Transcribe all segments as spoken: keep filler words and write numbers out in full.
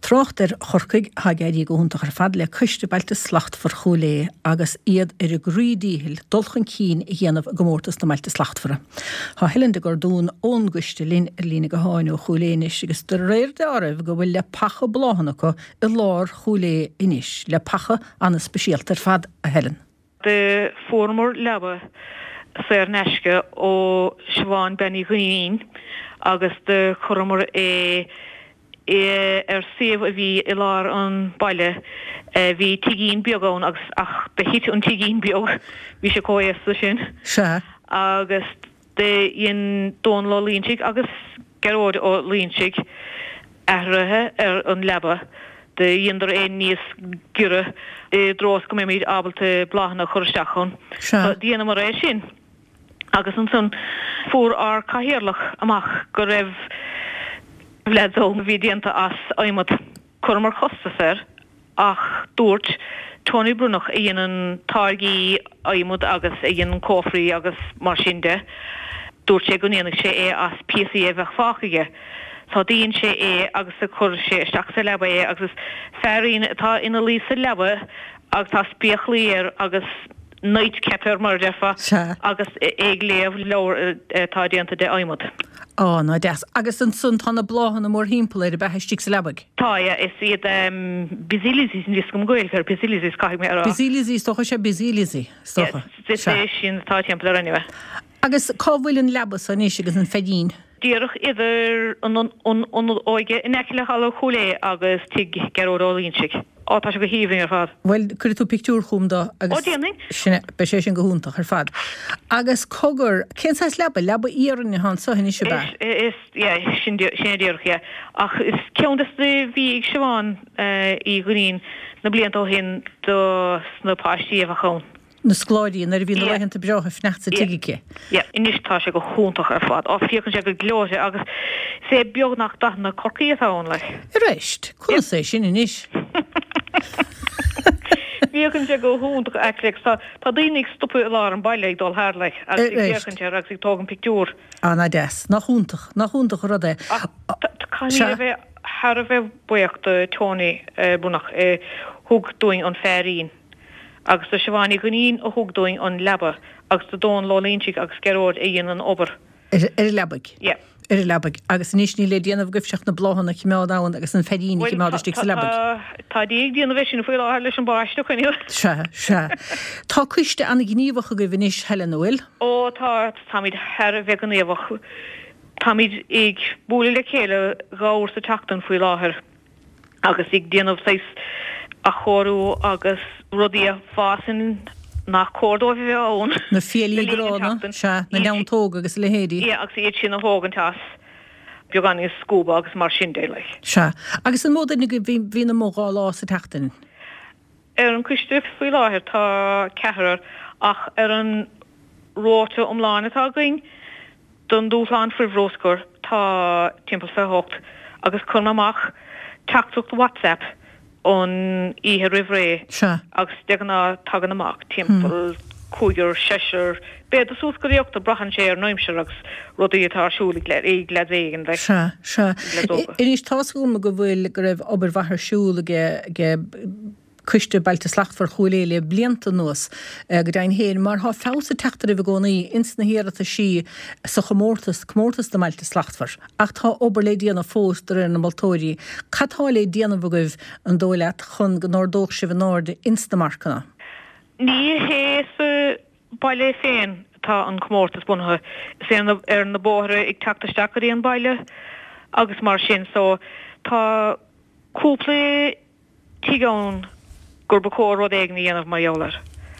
Trácht ar chorcaig hagéirí go húnta ar fad le cuiste bailte slacht for cholé agus iad ar a grúdíhil dulchan cín i dhéanamh gomórtas na mailte slachtfara. Tá heilende gur dún ón guiste lín ar lína go háinú cholénis agus de réir de arah go bhfuil le pacha bláhannacha i lár cholé inis, le pacha anna spesialt ar fad a helen. De formor lebe ser neske ó Siobhan Benny Green agus de chormor é er sef a vi i lár an baile vi tigín biogón agus ach de hit an tigín biog vi se kói so sin agus de in don lo línsig agus geród ó línsig errethe er an lebe de jinder ein níos gure e dros go mé abelte blahna chorstachon die mar é sin agus an son voor ar cahéirlach amach go raibh Vledol vidianta as aimot kormar chostaser ach dúirt Tony Brunach íon an targi aimot agus íon cófri agus mar sinde dúirt sé goníanach sé é as P C A bheith fáchaige tá díon sé é agus a chur sé isteach sa leba é agus ferín tá ina lí sa leba agus tá spiachlíir agus night kepper mar defa agus ag léamh leir tá dianta de aimot. Á, ná des. Agus an sun tána bláhan na mór hímpel ar a bheith stík sa lebag? Tá, ja, is iad um, bizilizis yn disgum gwyl fer bizilizis caig me ar. Bizilizis, stocha sé bizilizi? Stocha? Yes, dit sin tá tiempel ar anyway. Agus cáhfuil an lebas an is agus an fedín? Dírach idir an oige in eile chala cholé agus tig geródálínsig. Á, tá se go hífing ar fad. Well, cur tú pictúr chum da agus sinne be sé sin go húntach ar fad. Agus cogur, cén sais leba, leba íarn i han sohin is ba? Is, ja, sin dírach, ja. Ach, is ceandas de bhí ag Siobhan i grín na blianta hin do sna páistí a chón. Na skláidí na bhí na leihananta breocha fnecht sa tigice. Ja, inis tá sé go húntach ar fad. Á fiochan sé go glóise agus sé beagnach dana corcaí a tháin lei. I reist, cúna sé sin inis. Fiochan sé go húntach eicleach tá tá daoine stopu i lár an baile ag dul thar lei agus fiochan sé agus ag tógan pictúr. Á, na des, nach húntach, nach húntach rud é. Caní a bheith har a bheith buocht Tony Brunach thug doing an ferín. agus de Siobhan Green a hugdoing an leba agus de don lolínsig agus geród éon an ober. Er er lebag. Ja. Er lebag agus níos ní le déanamh gofseach na bláhanna chimeádáin agus an fedín chimeádastí sa lebag. Tá díag díana bhesin foiil á leis an báiste chuine. Se, se. Tá cuiste anna gníomhacha go bhínis Helen Noel? Ó tá táid her a bheith gníomhach. Táid ag búla le chéile gáir sa teachtain foiil láthair agus ag déanamh seis a chorú agus rudí a fásin nach cordó bhí ón. Na fialí grána, se, na neamtóga agus le héadí. Ie, agus iad sin a hógan tas beag an is scúba agus mar sin déile. Se. Agus an mód nig bhí na mógá lá sa teachtain? Ar an cuiste faoi láthir tá cethar ach ar an róte omláin atá going don dúsláin fri bhróscur tá timppel sa hocht agus chun amach teachtucht WhatsApp on ihe rivré agus deganna tagan amach timpel cúgur seir bed a súscoíocht a brachan sé ar noimse agus rudí atá siúla le é glad éigen le. Se, se. Inis tásúm go bhfuil go raibh obair bhahar siúla ge cuiste bailte slacht for choléile blianta nuas go dain héir mar há fása teachtar a bh gcónaí insna héarata sí sa chomórtas chomórtas de bailte slachtfar ach tá obair le díana fós de ar na Maltóirí catá le díana bhgah an dóileat chun go nódóch si bh náde instamarcana. Ní hé baile féin tá an chomórtas bunathe sé ar na bóthre ag teachtasteachí an baile agus mar sin so tá cúpla tigán gur ba cór rud éag na dhéanamh mar jólar.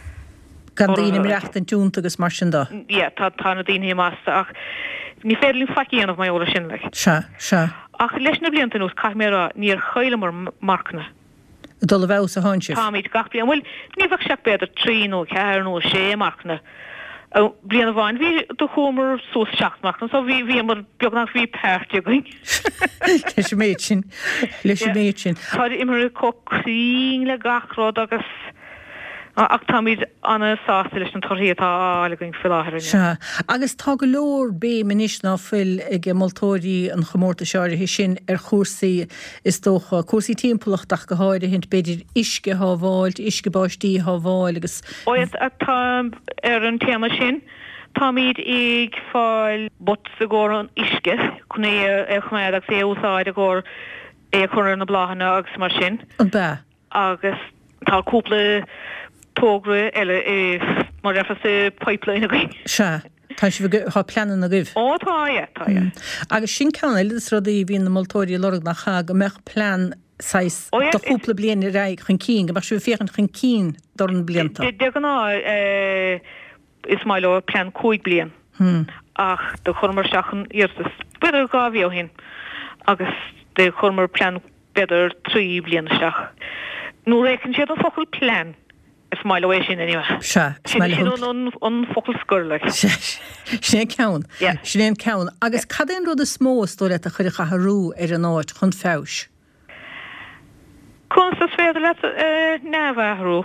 Gan daoine mreacht an túnta agus mar sin dá? Ie, tá na daoine masta ach ní féidirlín faciíanamh mar jólar sin le. Se, se. Ach leis na blianta nús caiith mé níor chaile mar marcna. Dul a bheith sa háinse? Tá míid gach blian, bhfuil ní bhah seach beidir trí nó ceair nó sé marcna. Blian a bháin, bhí do chumar sús seach marcna, so bhí bhí mar beagnach bhí perti a going. Leis méid sin, leis méid sin. Tá imar cocrín le gachrád agus ach tá míid anna sásta leis an torthaítá ála going filáthir. Se. Agus tá go leor bé minis ná fuil ag moltóirí an chomórta seáir hí sin ar chósaí is dócha cuasaí timpeachtach go háir hint beidir isce hábháilt, isce báistí hábháil agus. Óiad atá ar an téama sin, tá míid ag fáil bot sa ggóir an isce chun é chuméad agus é úsáid a ggóir é chuir na bláhanna agus mar sin. An be. Agus tá cúpla tógra eile é mar rafa sa pipeline a gaí. Se. Tá si há pleanan a gibh. Ó tá é, tá é. Agus sin ceanna is rudaí hín na moltóirí lorg nach cha go meach plán sais do cúpla blian i raig chun cín, go mar siú féchan chun cín dor an blianta. De gná is mai le plán cúig blian. Ach de chumar seachan íirtas beidir gábhí ó hin agus de chumar plán beidir trí blian seach. Nú récinn siad an focail plán is mai le sin anyway. Se. Sin an focail scoirla. Sin ceann. Sin ceann. Agus cadéon rud is smó tóir a chuir chatharú ar an áit chun fés. Chun sa féidir le nábharú.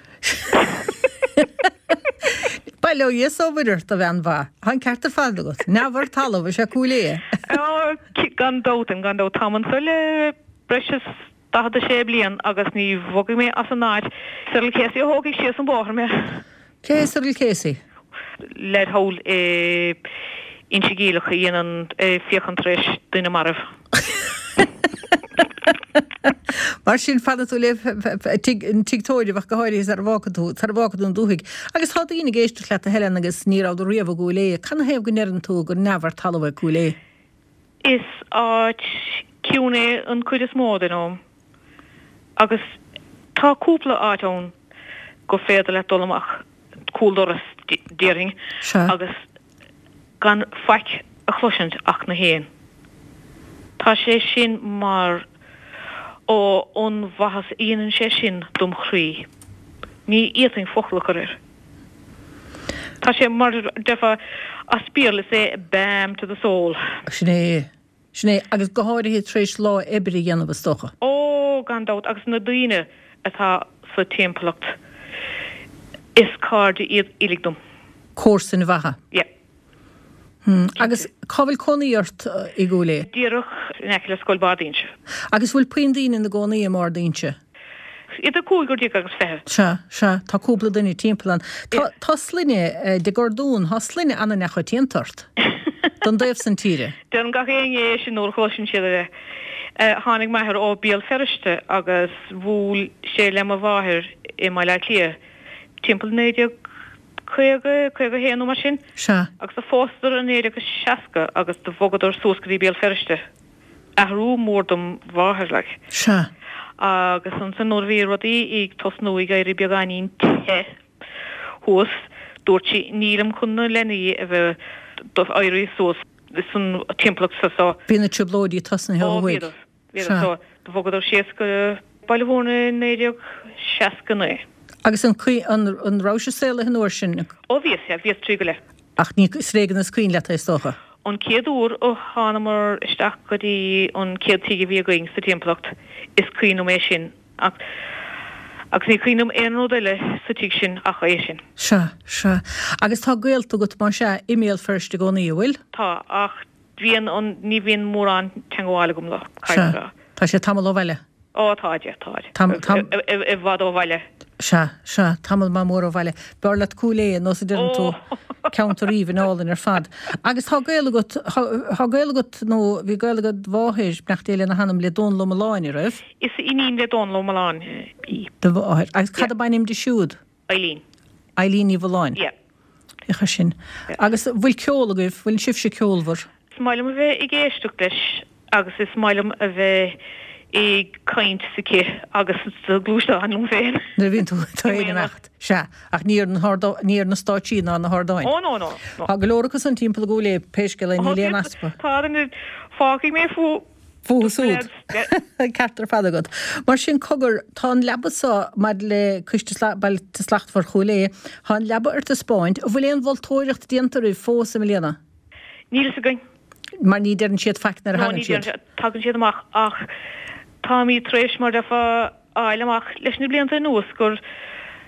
Bailó yes óidir a bhean bha. Han ceartar fáil go. Nábhar talamh se cúlé. Ó gan dótan gan dó taman sulle breis da sé blian agus ní bhogad mé as an náid Cyril Casey a hógaigh sios an bóthar mé. Cé Cyril Casey? Lead hól insigílacha dhéanaan fiochan tréis duine marmh. Mar sin fada tú leh an tigtóide bh go háirí ar bhácadú tar bhácadún dúthaigh. Agus há ína géiste le a heile agus nírád riamh gúlé, chuna héamh go nearan tú gur nebhar talmh gúlé. Is áit ciúna an chuid is mód in agus tá cúpla áitón go féidir le dolamach cúldoras déring agus gan feic a chluisiint ach na héin. Tá sé sin mar ó ón bhachas íanaan sé sin dom chrí. Ní íoting fochlachar ir. Tá sé mar defa a spíorla sé bam to the soul. Sinné, sinné, agus go háirithe tréis lá ebri dhéanamh stocha. Ó gan dát agus na daoine atá sa timplacht is card iad iligdom. Córsan bhacha? Yeah. Hmm. Agus cábhfuil conaíart i gúlé? Díireach neice le scoil bardínse. Agus bhfuil puin daoine na gcónaí mar daoinse? Iad a cúigur díag agus fehe. Se, se, tá cúpla daoine timpplaán. Tá slíine de gordún, tá slíine anna necha tíantart. Don daobh san tíre? Den gach éon sin nóir chluisisin siad hánig maithir ó bíal feriste agus bhúil sé le a bháthir i mai le lia. Timppla néideag chuige chuige héanú mar sin. Se. Agus a fóstar an éidir go seaca agus do bhogadidir súscaí bíal feriste. Ahrú mórdom bháthir le. Se. Agus an san nóir rodí ag tosnúig a beag aín te hús dúirtí nílam chunna lenaí a bheith do éirí sós san timplaach sa. Bína triblóidí tasna hehuiig. Do bhogadidir sias go bailhúna néideag seaca na. Agus an an ráise séla an uair sin? Ó bhíos, ja, bhíos trí go le. Ach ní srégan na scrín le is stocha? An céadúr ó hánamar isteach go dtí an céad tíige bhí going sa timplacht is cuinom é sin. Agus ní cuinom éonród eile sa tí sin ach é sin. Se, se. Agus tá gaolta go mar se email first go naí bhfuil? Tá, ach bhíon an ní bhíon mór an teangáile gom le. Tá sé tamil ó bhaile? Ó, táide, táide. I bhd ó bhaile. Se, se, tamil má mór ó bhaile. Bear le cúlé nó sa dyrn tú counteríomh in álinn ar fad. Agus tá gaolagat, tá gaolagat nó bhí gaolagat bháthir bneachtaile na hanam le dón lom aláin i raibh? Is inín le dón lom aláin í. De bháthir. Agus cad a bainim de siúd? Eileen. Eileen í bhláin? Yeah. Icha sin. Agus bhfuil ceolagah, bhfuil sibse ceolmhar? Smailm a bheith i ggéisteach leis, agus is smailm a bheith i caint sa cé agus glúiste anlum féin. Na bhíonn tú tá éineacht. Se, ach níor na stáití ná na hádáin. Ó, nó, nó. Tá golórachas an timppla gúlé péisce le níléon aspa. Tá an fácaigh mé fú Fúsúd. Ceartar fadagad. Mar sin cogur tá an lebasá mar le cuiste slacht for choulé, há an leba ar a spáint, a bhfuil éon bhiltóireacht diantarú fós a milliana? Níl sa gain. Mar ní dean siad feicnar hagan siad? Tagan siad amach ach tá mí tréis mar defa áileach leis na blianta nuas gur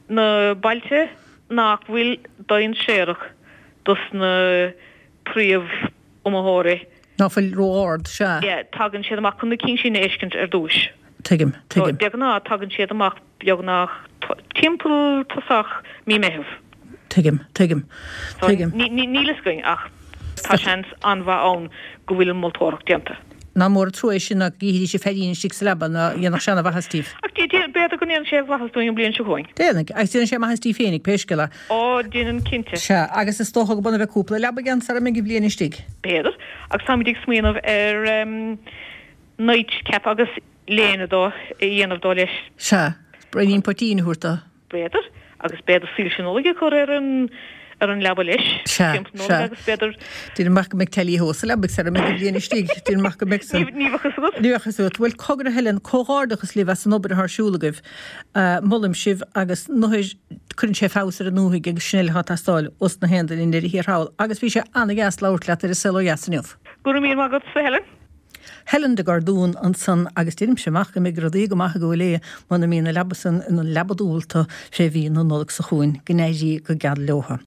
na bailite nach bhfuil daon séireach dus na príomh umthóirí. Náfuil róáard se? Yeah, tagann siad amach chun na cinn sin éiscint ar dúis. Tuigim, tuigim. Beag ná tagann siad amach beag nach timppel tasach mí meheh. Tuigim, tuigim, tuigim. Nílas going ach tá seans anmha ann go bhfuil moltóireach dianta. Ná mór trúéis sin nach gihí sé féíonn si leba na dhéanach sena bhachastíh. Ach tí bead go níon sé bhachasúin blion se chuin. Déananig, ag tíann sé maithastí féinnig péisceile. Ó déanaan cinnte. Se agus is tócha go buna bheith cúpla leba gan sa mé go blion istíigh. Béidir ag samídigh smaoinmh ar nuid ceap agus léanadó dhéanamh dó leis. Se, breíon partíín thuirta. Béidir agus béidir síl sinolaige chu ar an ar an leba leis. Se, se. Dyn mach meg telí hósa lebeg sa meg blian istíigh. Dyn mach meg sa. Nífachas gut? Nífachas gut. Wel cogra helen cógárdachas lí as an obair haar siúlagah. Mullim sib agus nóis chun sé fásar a núhiig ag snell hat astáil os na hendal in hir hawl. Agus bhí sé anna gas láirtleat ar a selo jasanniuh. Gúra mír mágat sa Helen? Helen de Gardún an san agus tím semach go mé gradí go maitha go lé man mína lebasan in an lebadúlta sé bhí nó nóla sa chuin gnéidí go gad leotha.